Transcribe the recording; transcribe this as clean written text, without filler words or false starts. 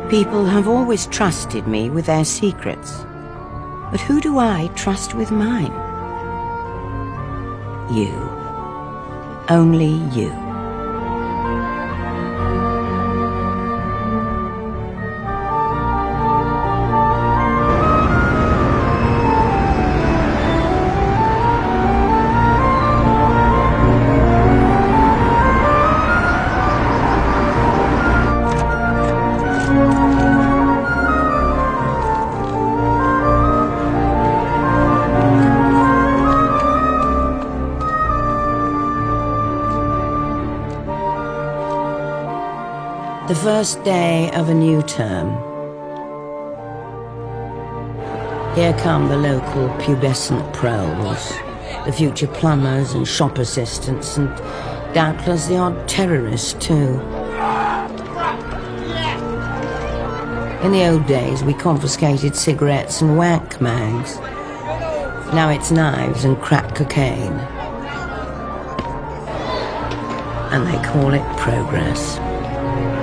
People have always trusted me with their secrets. But who do I trust with mine? You. Only you. The first day of a new term. Here come the local pubescent proles, the future plumbers and shop assistants, and doubtless the odd terrorist too. In the old days we confiscated cigarettes and wank mags. Now it's knives and crack cocaine. And they call it progress.